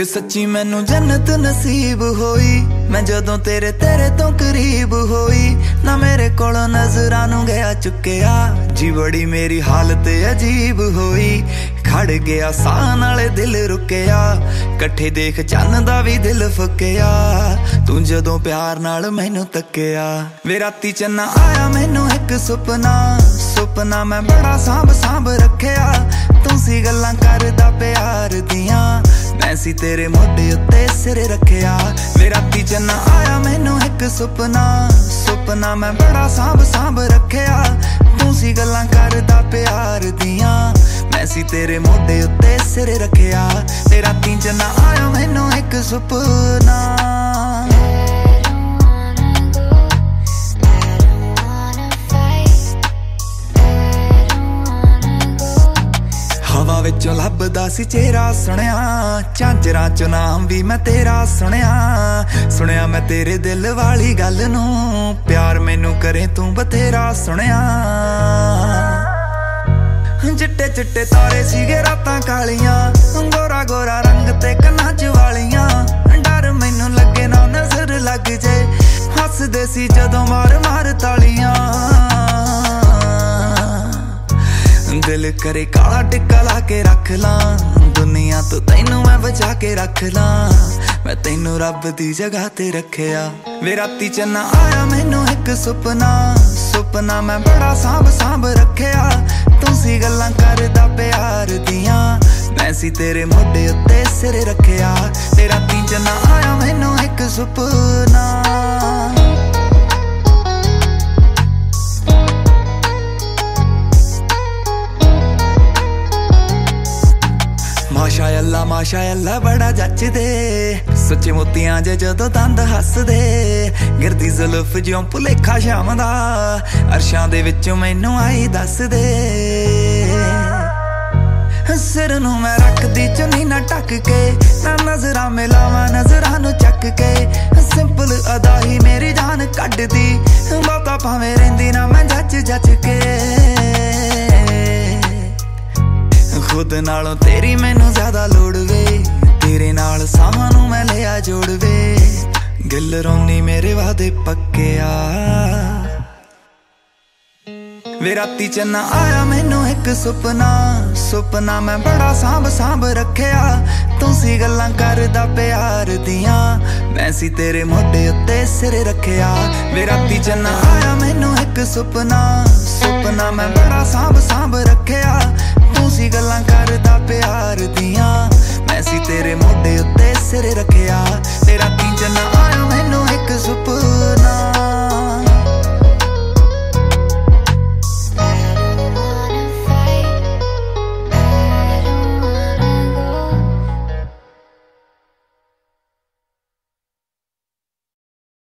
वे सच्ची मैनू जन्नत नसीब होई, मैं जदों तेरे तो करीब होई। ना मेरे कोलों नजरां नू गया चुकिया, जी बड़ी मेरी हालत अजीब होई। खड़ गया साह नाले दिल रुकिया, कट्ठे देख चन्न दा भी दिल फुकिया। तू जदों प्यार नाल मैनू तकिया, वे राती चन्ना आया मैनू एक सुपना। सुपना मैं बड़ा सांभ सांभ रखिया, तू सी गल्लां करदा प्यार दियां, मैं सी तेरे मोढे उत्ते सिर रखिया। वे राती चन्ना आया मैनू एक सुपना। सुपना मैं बड़ा सांभ सांभ रखिया, तू सी गल्लां करदा प्यार दियां, मैं सी तेरे मोढे उत्ते सिर रखिया। ते राती चन्ना आया मैनू एक सुपना। हवा विचों लभदा सी चेहरा सुनिया, झांजरां चों नाम भी मैं तेरा सुनिया। सुनिया मैं तेरे दिल वाली गल नू, प्यार मैनू करे तू बथेरा सुनिया। चिट्टे चिट्टे तारे सीगे रातां कालियां, गोरा गोरा रंग ते कन्नां च वालियां। डर मैनू लगे ना नजर लग जे, हसदे सी जदों मार मार तालियां। दिल करे काला टिक्का ला के रख ला, दुनिया तो तैनू मैं बचा के रख ला, मैं तैनू रब दी जगह ते रखिया। वे राती चन्ना आया मैनू एक सुपना। सुपना मैं बड़ा सांभ सांभ रखिया, तू सी गल्लां करदा प्यार दियां, मैं सी तेरे मोढे उत्ते सिर रखिया। ते राती चन्ना आया मैनू एक सुपना। माशा अल्लाह बड़ा जचदे, सच्चे मोतियां जे जदों दंद हसदे। गिरदी जुल्फ ज्यों भुलेखा शाम दा, अरशां दे विचों मैनू आई दसदे। सिर नू मैं रखदी चुन्नी ना ढक के, ना नजरां मिलावां नजरां नू चक के। सिंपल अदा ही मेरी जान कड्डदी, बहुता भावें रहिंदी ना मैं जच जच के। खुद नालों तेरी मैनू ज्यादा लोड़ वे, तेरे नाल साहां नू मैं लिया जोड़ वे। गिल रोनी मेरे वादे पक्किया। वे राती चन्ना आया मैनू एक सुपना। सुपना मैं बड़ा सांभ सांभ रखिया, तू सी गल्लां करदा प्यार दियां, मैं सी तेरे मोढे उत्ते सिर रखिया। वे राती चन्ना आया मैनू एक सुपना। सुपना मैं बड़ा सांभ सांभ रखिया,